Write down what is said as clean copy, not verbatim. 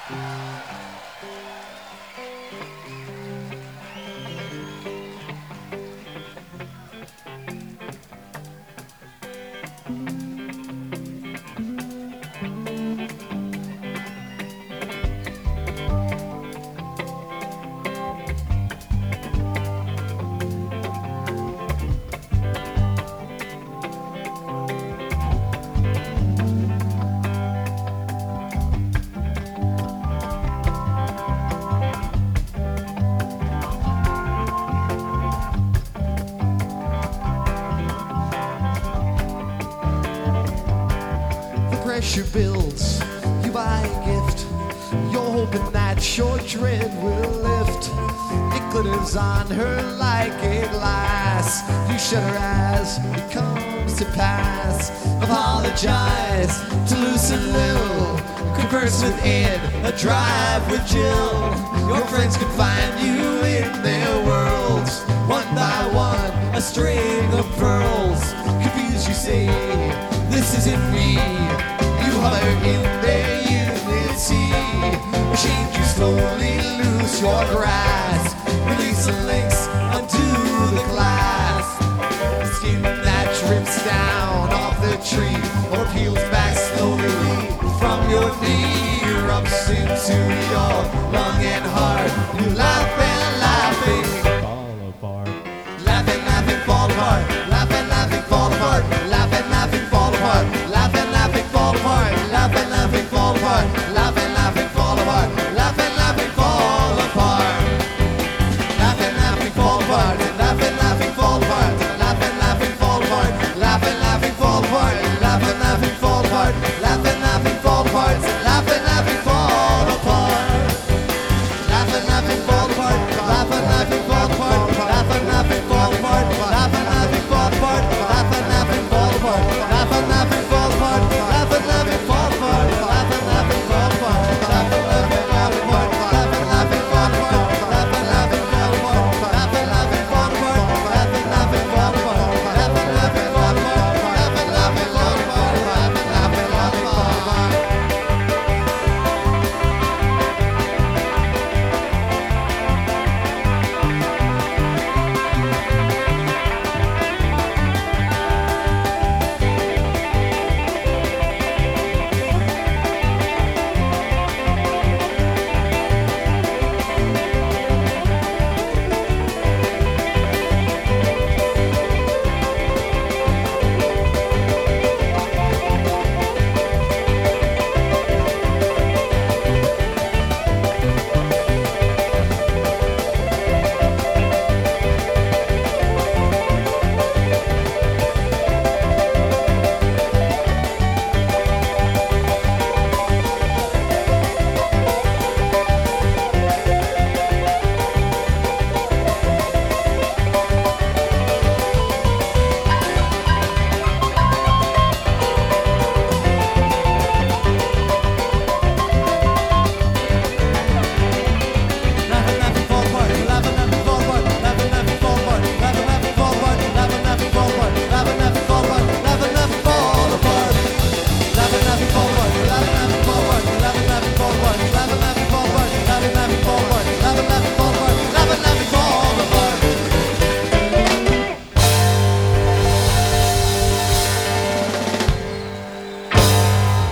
Pressure builds, you buy a gift. You're hoping that your dread will lift. It glitters on her like a glass. You shut her as it comes to pass. Apologize to Luce and Lil. Converse with Ed, a drive with Jill. Your friends can find you in their worlds. One by one, a string of pearls. Confused, you say, this isn't me. Hover in their unity. Ashamed, you slowly lose your grasp. Release the links, undo the glass. The skin that drips down off the tree or peels back slowly from your knee. Erupts into your lung and heart. You laugh